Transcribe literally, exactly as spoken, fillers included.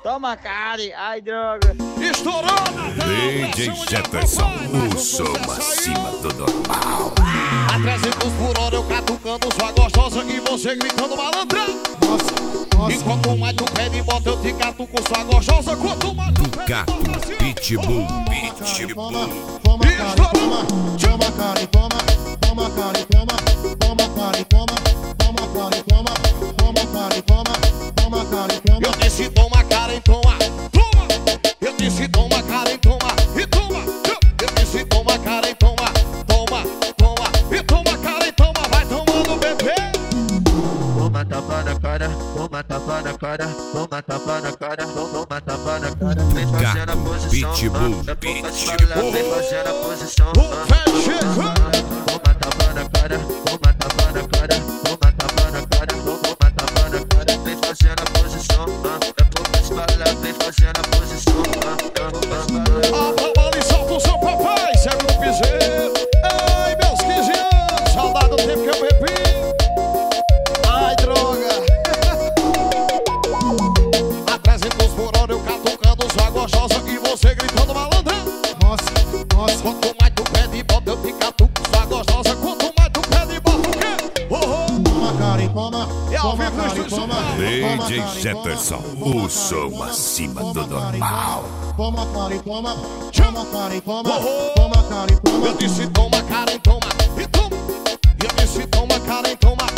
Toma, Karen. Ai, droga. Estourou, Natal. D J Jefferson, o som acima do normal. A trezentos por hora eu catucando sua gostosa e você gritando malandrão. Nossa, nossa. E quanto mais tu pede bota eu te catuco sua gostosa. Quanto mais tu pede Cato, Pitbull, Pitbull. Toma, toma, toma, Karen, toma, toma, Karen, toma, toma, Karen, toma, toma, Karen, toma, toma, Karen, toma, toma, Karen, toma. Eu disse toma, Karen, toma, toma. Eu disse toma, Karen, toma e toma. Eu disse toma, Karen, toma, toma, toma e toma, Karen, toma. Vai tomando, bebê. Toma tapa na cara, toma tapa na cara, toma tapa na cara, toma tapa na cara. Vem fazendo a posição, Pitbull, é poucas Pitbull. falas, vem fazendo a posição. O velho chegou. Toma tapa na cara, toma tapa na cara, toma tapa na cara, toma tapa na cara. Vem fazendo a posição, é poucas falas, vem fazendo a posição. A palma e solta o seu papai, segue no piseiro. Ai, meus quinze anos, saudade do tempo que eu bebi. Ai, droga. A trezentos por hora eu catucando sua gostosa e você gritando malandrão. Nossa, nossa. Quanto mais tu pede bota eu te catuco sua gostosa. Quanto mais tu pede bota o quê? Oh, oh. Toma, Karen, toma, É ao toma, vivo no Karen, estúdio. toma. D Toma, J Karen, Jefferson, toma, o som acima do toma, Karen, normal. Toma, Karen, toma, toma, Karen, toma, Oh, oh. toma, Karen, toma. Eu disse toma, Karen, toma e toma. Eu disse toma, Karen, toma